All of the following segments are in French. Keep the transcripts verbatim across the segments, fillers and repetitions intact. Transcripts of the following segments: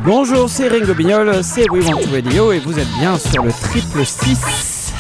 Bonjour, c'est Ringo Bignol, c'est We Want to Radio et vous êtes bien sur le triple six.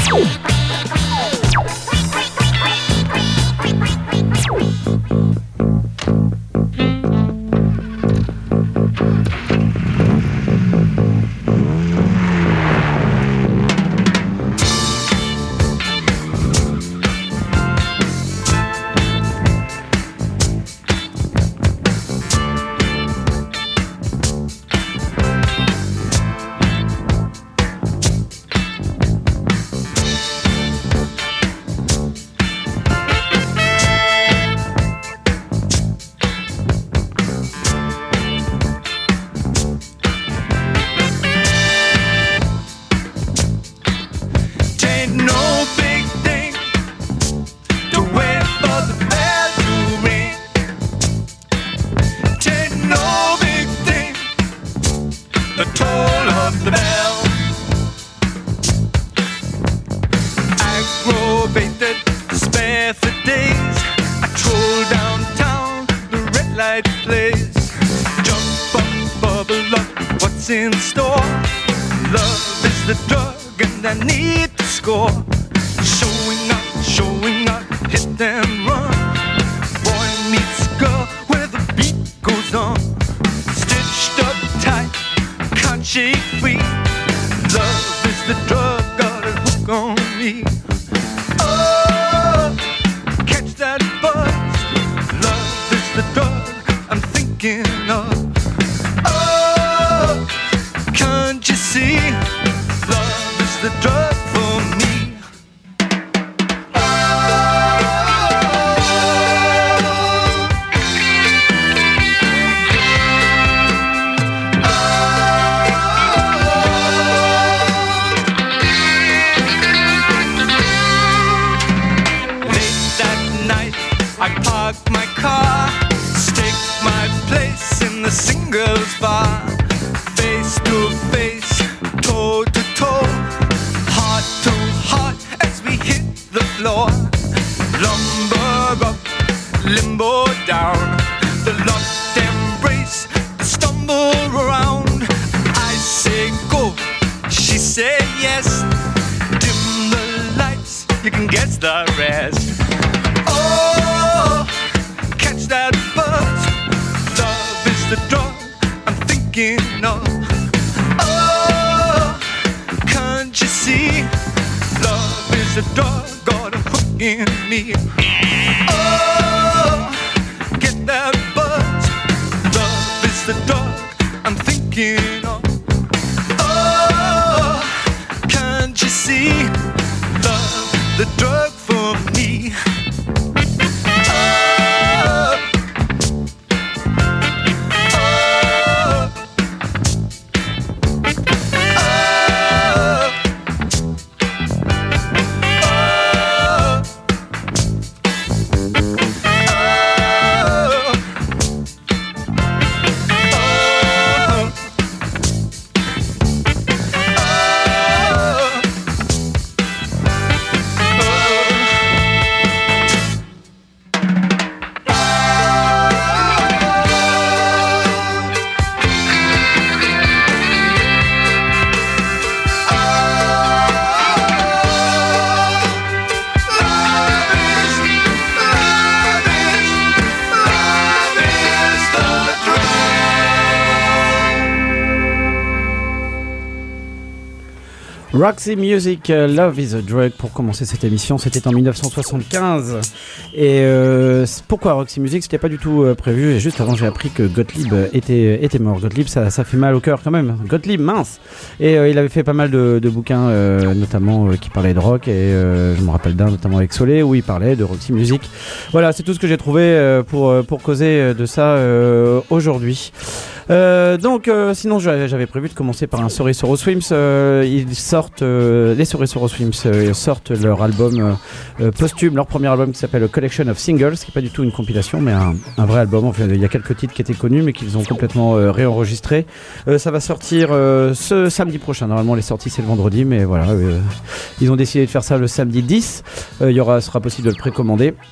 Roxy Music, Love is a Drug, pour commencer cette émission, c'était en dix-neuf cent soixante-quinze. Et euh, pourquoi Roxy Music? C'était pas du tout euh, prévu, et juste avant j'ai appris que Gottlieb était, était mort. Gottlieb, ça, ça fait mal au cœur quand même. Gottlieb, mince. Et euh, il avait fait pas mal de, de bouquins, euh, notamment euh, qui parlaient de rock, et euh, je me rappelle d'un notamment avec Solé, où il parlait de Roxy Music. Voilà, c'est tout ce que j'ai trouvé euh, pour, pour causer de ça euh, aujourd'hui. Euh, donc, euh, sinon, j'avais prévu de commencer par un Sorry Sorrow Swims. Euh, ils sortent, euh, les Sorry Sorrow Swims euh, sortent leur album euh, posthume, leur premier album qui s'appelle Collection of Singles, qui n'est pas du tout une compilation, mais un, un vrai album. Enfin, il y a quelques titres qui étaient connus, mais qu'ils ont complètement euh, réenregistrés. Euh, ça va sortir euh, ce samedi prochain. Normalement, les sorties c'est le vendredi, mais voilà, euh, ils ont décidé de faire ça le samedi dix. Euh, il y aura, sera possible de le précommander.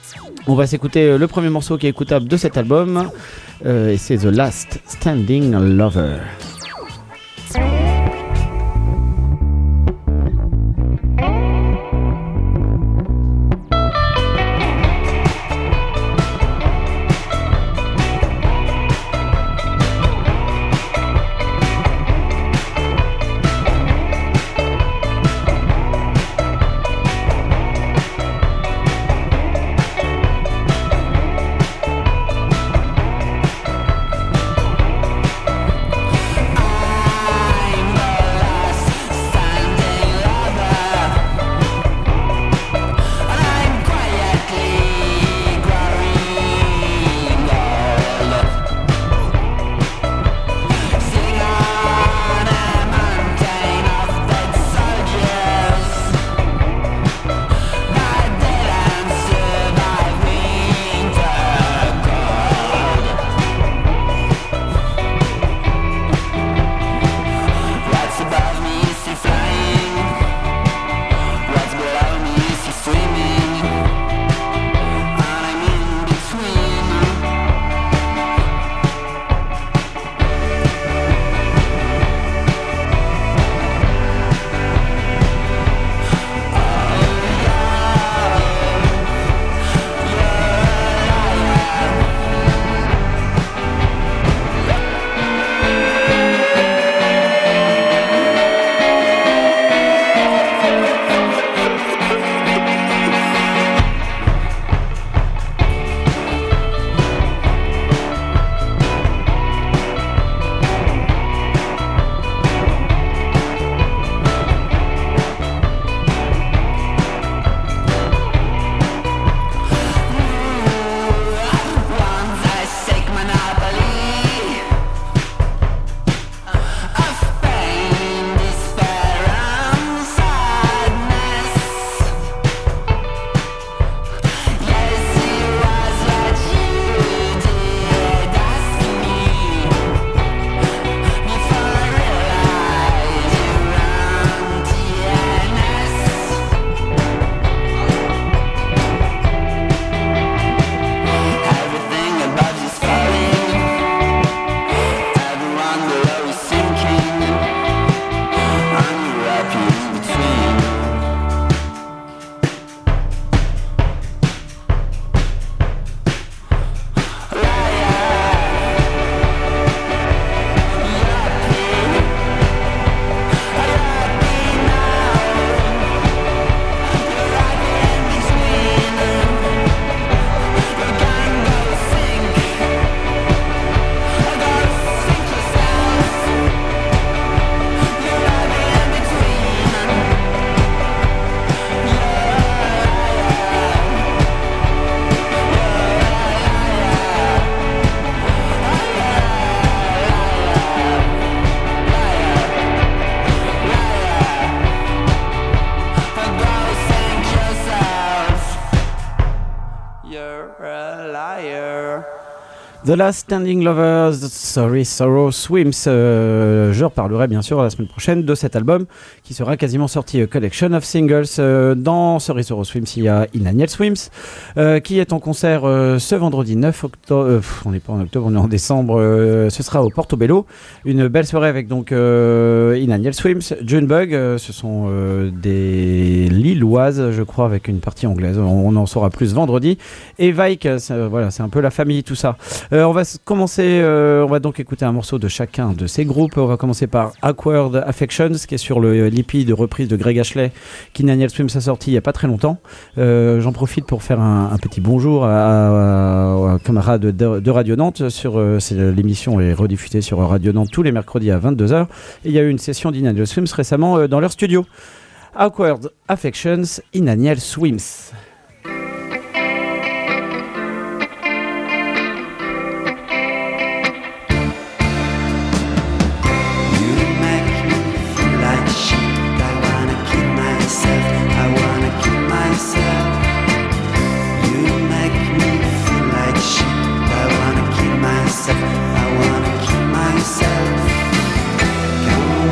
On va s'écouter le premier morceau qui est écoutable de cet album, euh, et c'est The Last Standing Lover. The Last Standing Lovers, Sorry Sorrow Swims. Euh, je reparlerai bien sûr la semaine prochaine de cet album qui sera quasiment sorti, Collection of Singles. Euh, dans Sorry Sorrow Swims, il y a Inaniel Swims euh, qui est en concert euh, ce vendredi neuf octobre. Euh, on n'est pas en octobre, on est en décembre. Euh, ce sera au Portobello. Une belle soirée avec donc euh, Inaniel Swims, Junebug. Euh, ce sont euh, des Lilloises, je crois, avec une partie anglaise. On, on en saura plus vendredi. Et Vike, c'est, euh, voilà, c'est un peu la famille, tout ça. Euh, on va commencer, euh, on va donc écouter un morceau de chacun de ces groupes. On va commencer par Awkward Affections, qui est sur le l'E P de reprise de Greg Ashley, qu'Inaniel Swims a sorti il n'y a pas très longtemps. Euh, j'en profite pour faire un, un petit bonjour à, à, à camarade de, de Radio Nantes. Sur, euh, c'est, l'émission est rediffusée sur Radio Nantes tous les mercredis à vingt-deux heures. Et il y a eu une session d'Inaniel Swims récemment euh, dans leur studio. Awkward Affections, Inaniel Swims.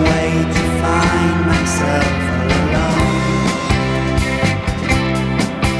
Myself all alone.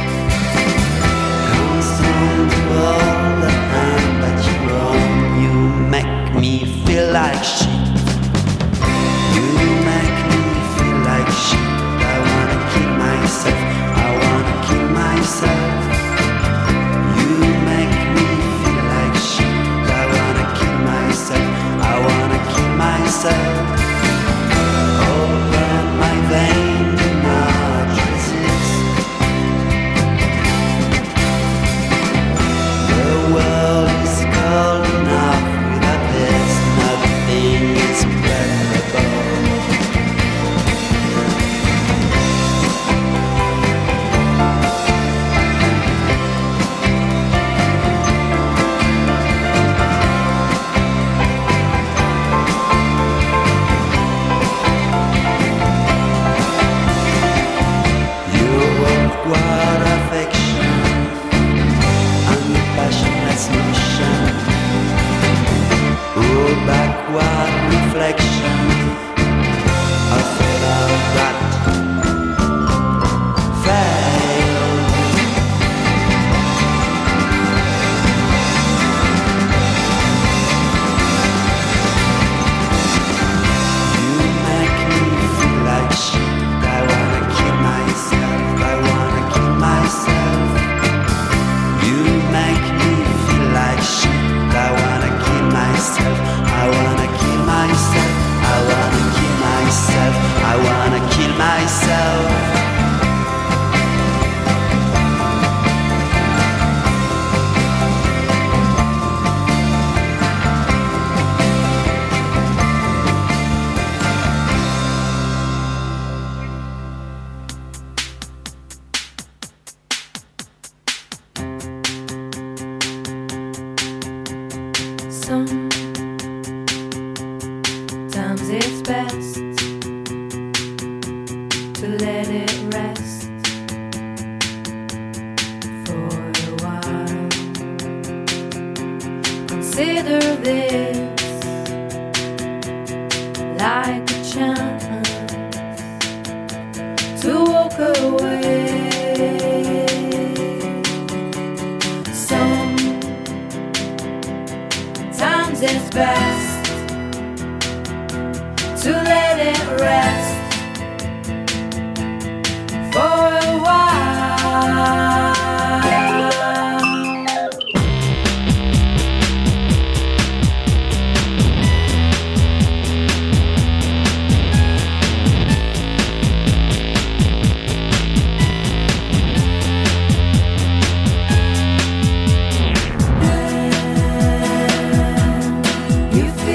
You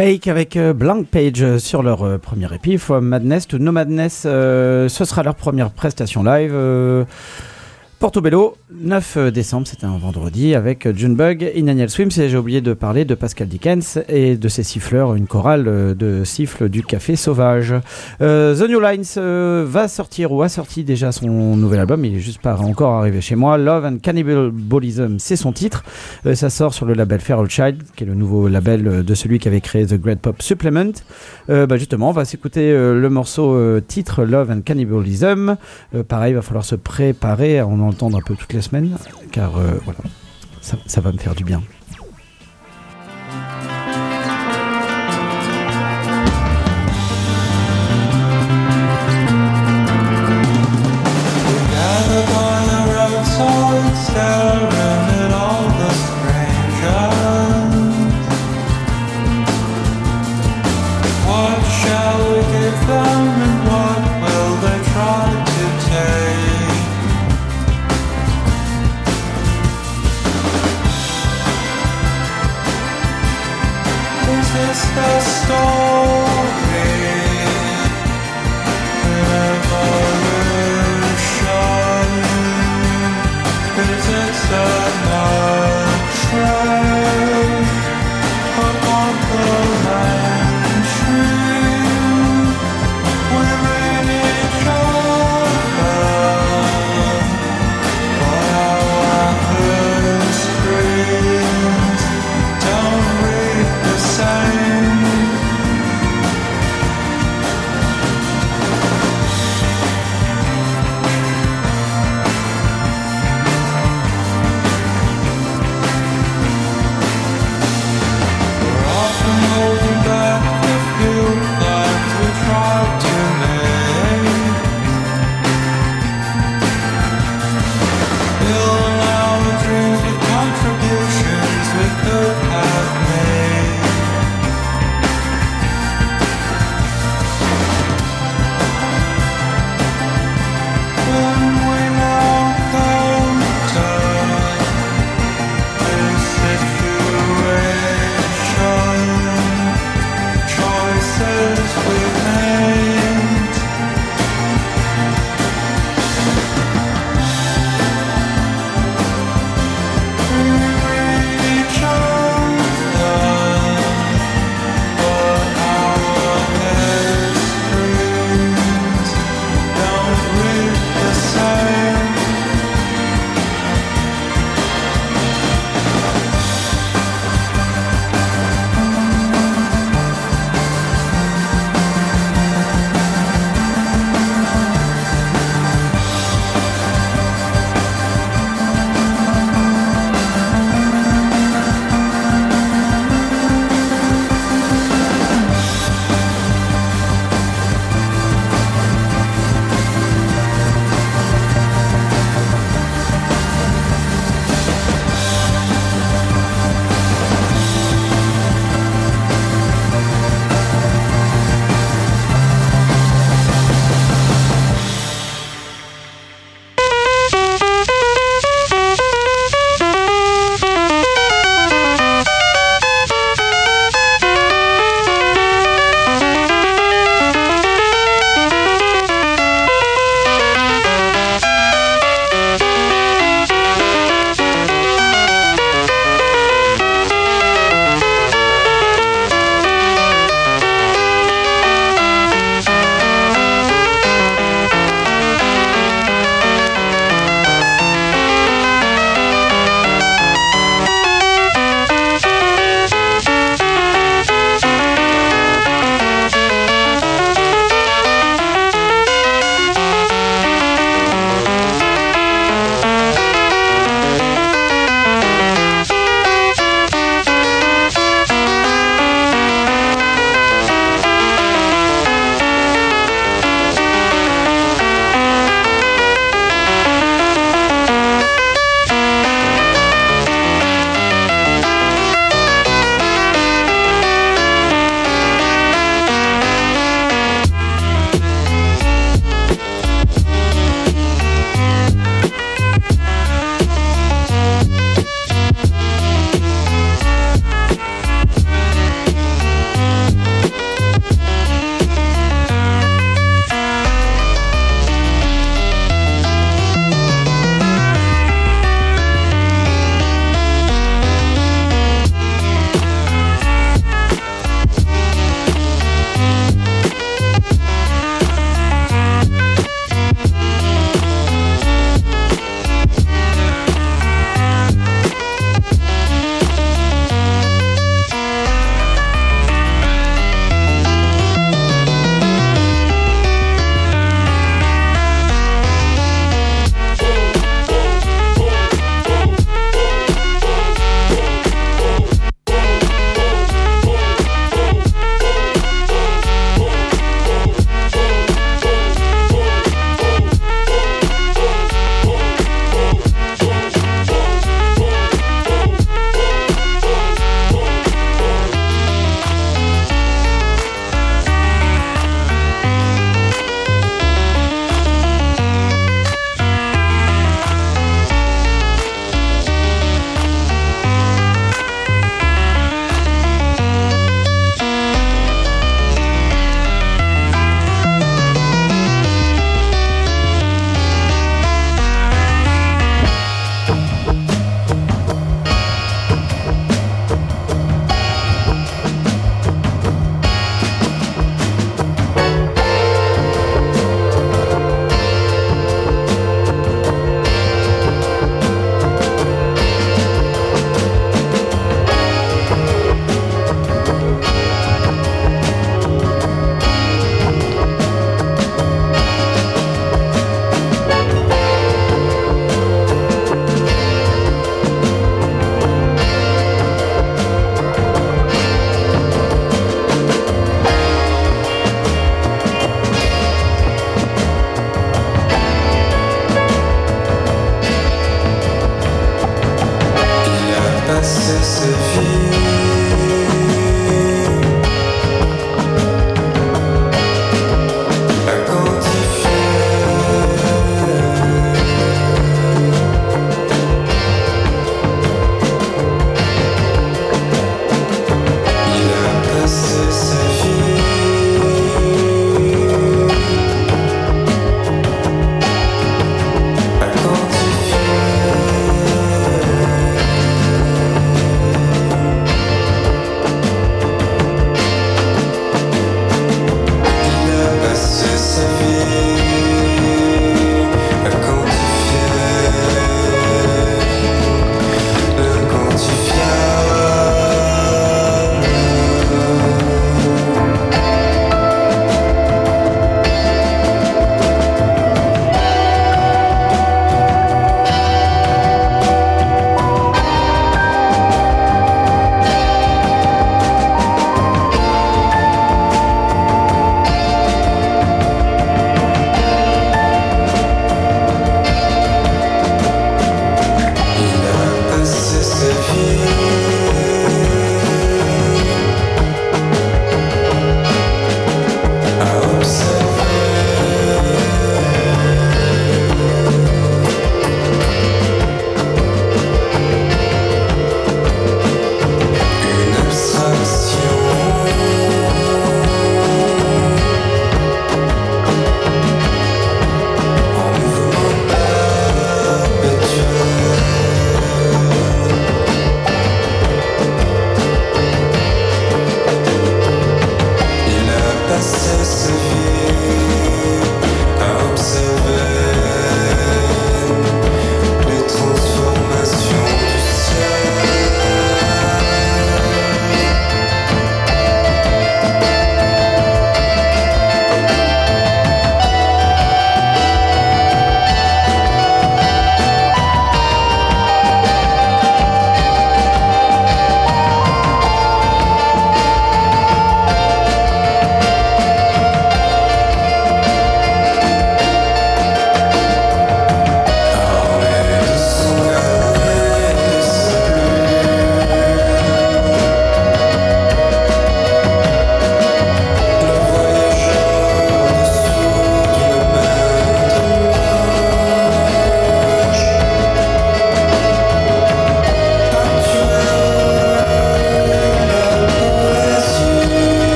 Wake avec euh, Blank Page sur leur euh, premier E P, From Madness to No Madness. Euh, ce sera leur première prestation live. Euh, Portobello, neuf décembre, c'était un vendredi, avec Junebug, Inanial Swims, et j'ai oublié de parler de Pascal Dickens et de ses siffleurs, une chorale de siffles du Café Sauvage. Euh, The New Lines euh, va sortir, ou a sorti déjà son nouvel album, il est juste pas encore arrivé chez moi. Love and Cannibalism, c'est son titre. Euh, ça sort sur le label Feral Child, qui est le nouveau label de celui qui avait créé The Great Pop Supplement. Euh, bah justement, on va s'écouter euh, le morceau euh, titre Love and Cannibalism. Euh, pareil, il va falloir se préparer à en entendre un peu toutes les semaines, car euh, voilà, ça, ça va me faire du bien. Don't read the same.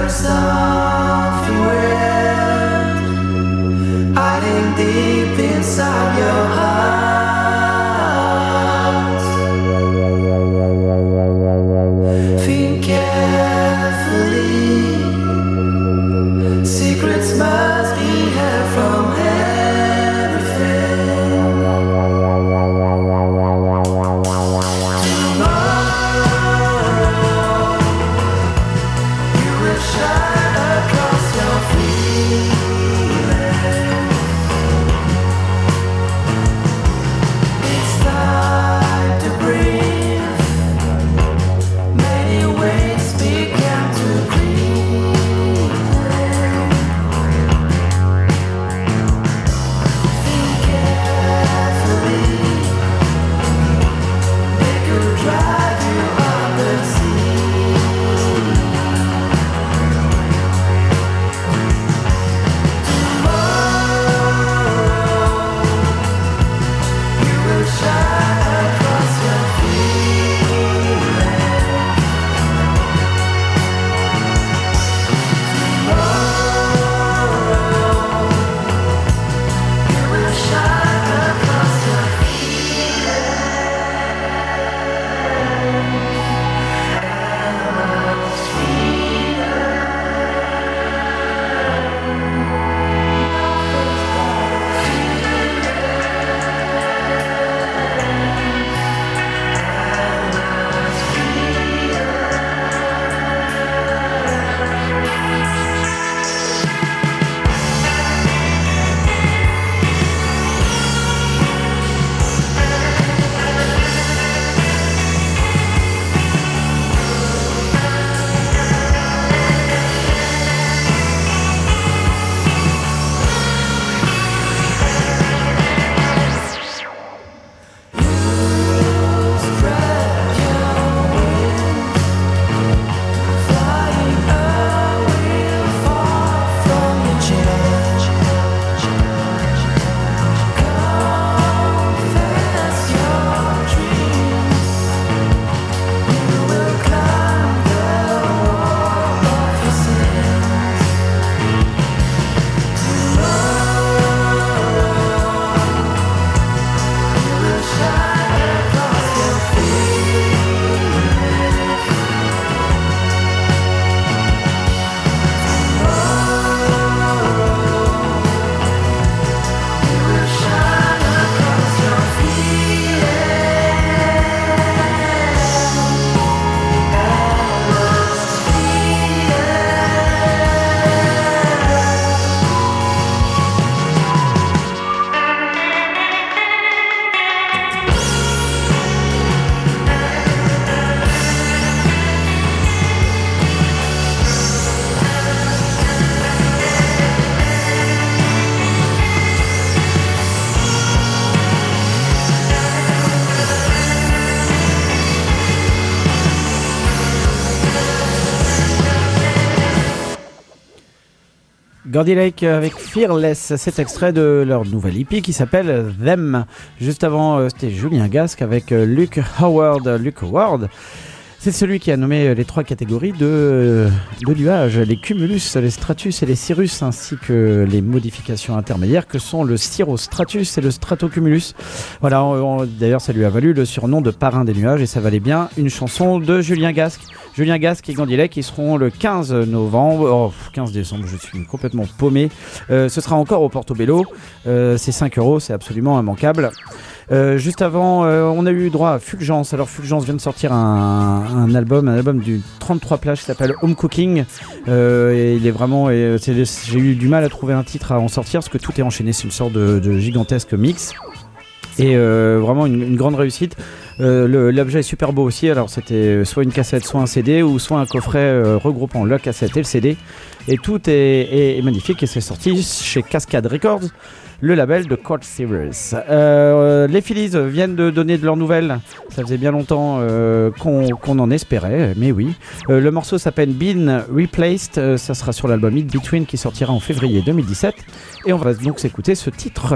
Gordy Lake avec Fearless, cet extrait de leur nouvelle E P qui s'appelle Them. Juste avant, c'était Julien Gasque avec Luke Howard. Luke Howard, c'est celui qui a nommé les trois catégories de, de nuages, les cumulus, les stratus et les cirrus, ainsi que les modifications intermédiaires que sont le cirrostratus et le stratocumulus. Voilà, on, on, d'ailleurs ça lui a valu le surnom de parrain des nuages et ça valait bien une chanson de Julien Gasque. Julien Gasque et Gordy Lake qui seront le quinze novembre, oh, quinze décembre, je suis complètement paumé. Euh, ce sera encore au Portobello, euh, c'est cinq euros, c'est absolument immanquable. Euh, juste avant, euh, on a eu droit à Fulgence. Alors Fulgence vient de sortir un, un album, un album du trente-trois plages qui s'appelle Home Cooking. Euh, et il est vraiment, et c'est, j'ai eu du mal à trouver un titre à en sortir parce que tout est enchaîné. C'est une sorte de, de gigantesque mix. Et euh, vraiment une, une grande réussite. Euh, le, l'objet est super beau aussi. Alors c'était soit une cassette, soit un C D, ou soit un coffret euh, regroupant la cassette et le C D. Et tout est, est, est magnifique et c'est sorti chez Cascade Records, le label de Cold Series. Euh, les Phillies viennent de donner de leurs nouvelles. Ça faisait bien longtemps euh, qu'on, qu'on en espérait, mais oui. Euh, le morceau s'appelle Been Replaced. Euh, ça sera sur l'album In Between qui sortira en février deux mille dix-sept. Et on va donc s'écouter ce titre.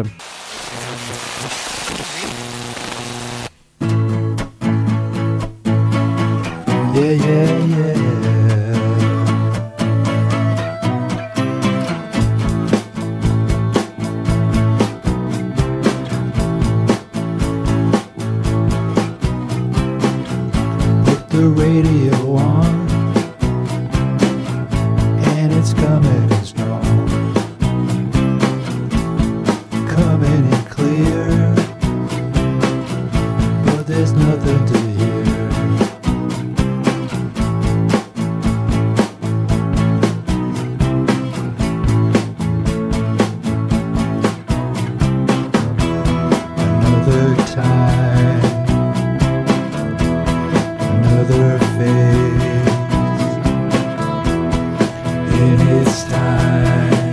Yeah, yeah, yeah. the radio on, and it's coming in strong, coming in clear, but there's nothing to hear. Another time, another phase, in its time,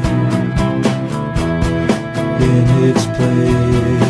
in its place.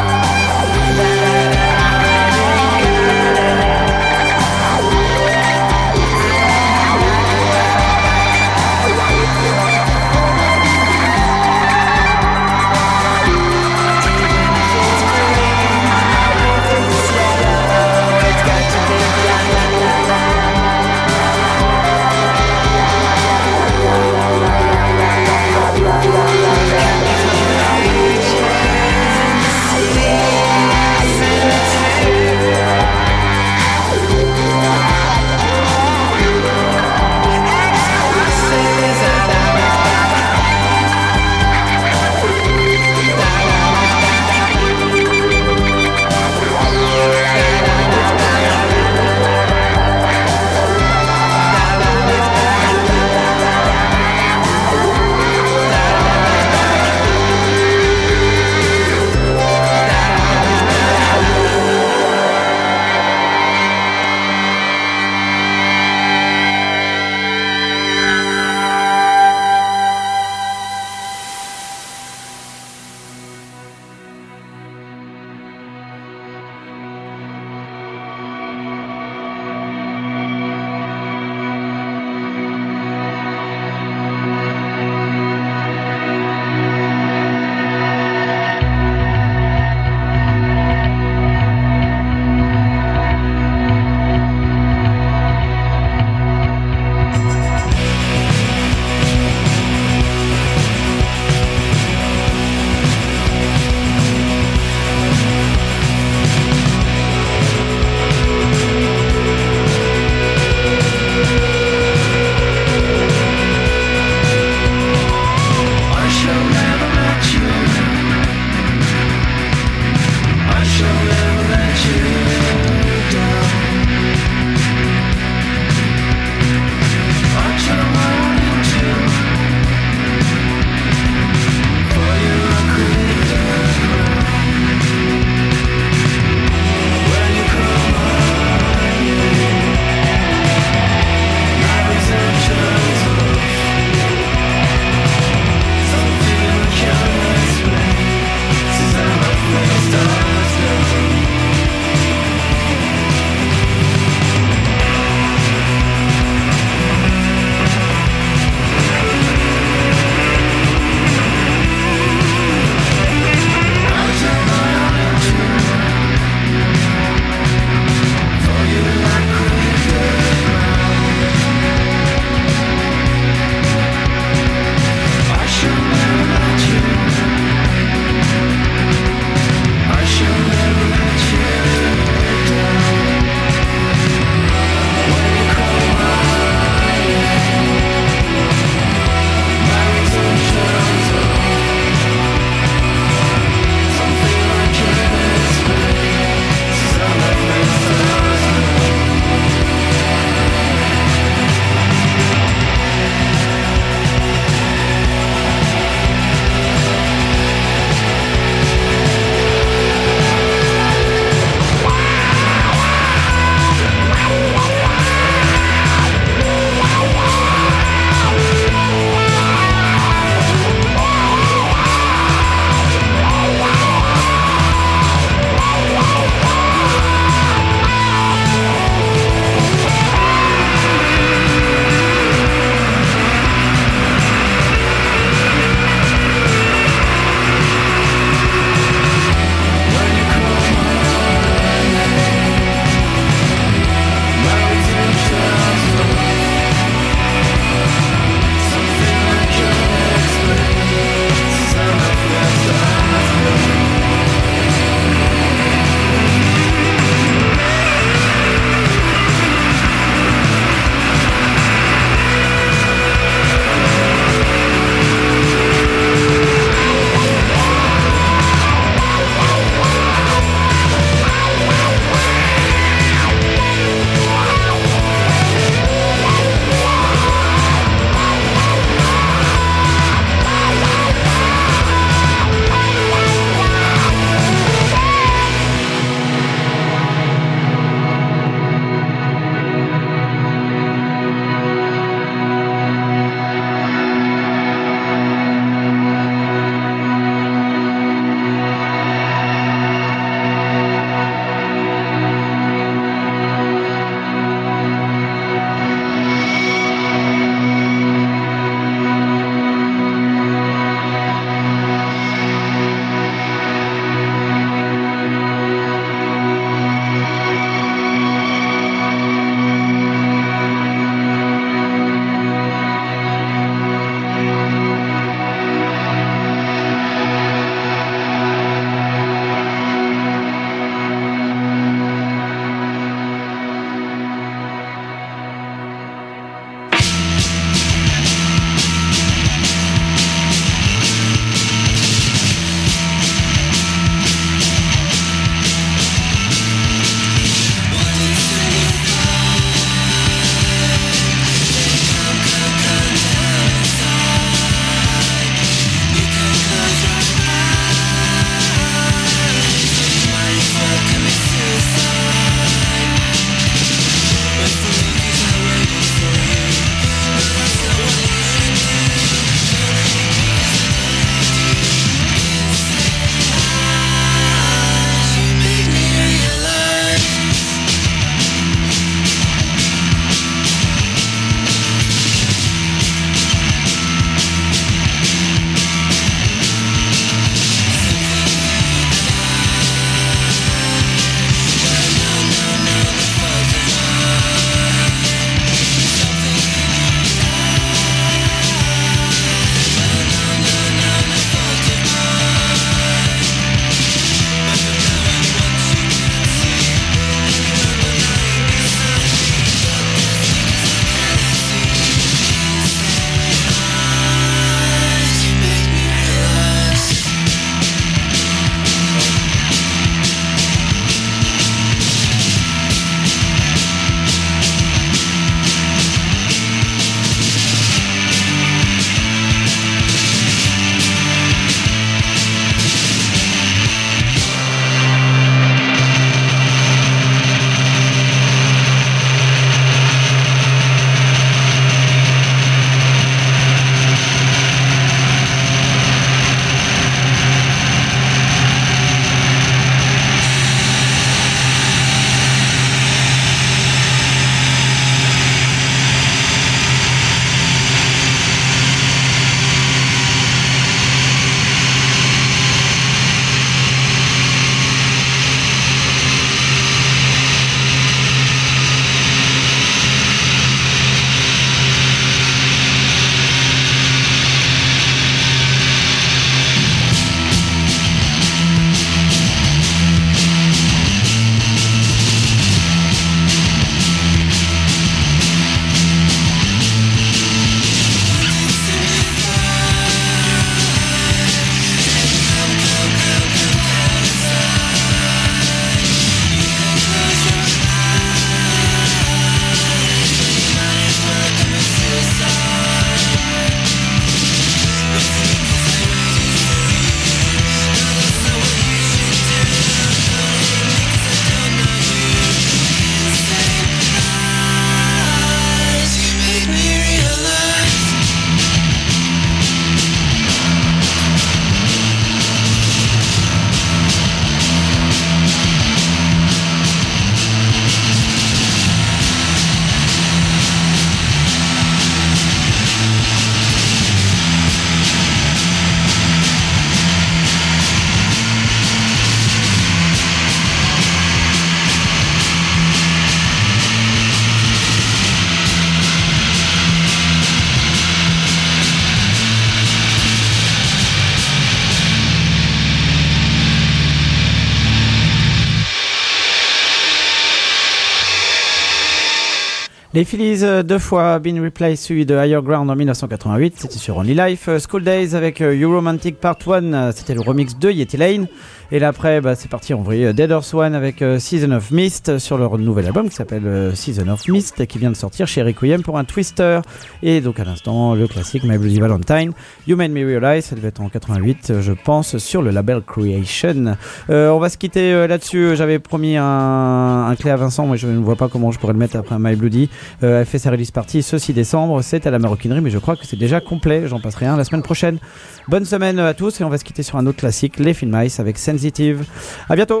Les Phillies, euh, deux fois Been Replaced, celui de Higher Ground en dix-neuf cent quatre-vingt-huit, c'était sur Only Life. Euh, School Days avec euh, You Romantic Part un, euh, c'était le remix de Yeti Lane. Et là après, bah, c'est parti en vrai. Euh, Dead Horse One avec euh, Season of Mist sur leur nouvel album qui s'appelle euh, Season of Mist, qui vient de sortir chez Requiem pour un Twister. Et donc à l'instant, le classique My Bloody Valentine. You Made Me Realize, ça devait être en quatre-vingt-huit, euh, je pense, sur le label Creation. Euh, on va se quitter euh, là-dessus. J'avais promis un, un clé à Vincent, mais je ne vois pas comment je pourrais le mettre après un My Bloody. Euh, elle fait sa release party ce six décembre, c'est à la Maroquinerie, mais je crois que c'est déjà complet, j'en passerai un la semaine prochaine. Bonne semaine à tous et on va se quitter sur un autre classique, les Film Ice avec Sensitive. À bientôt.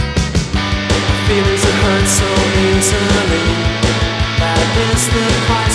Feelings that hurt so easily. That is the price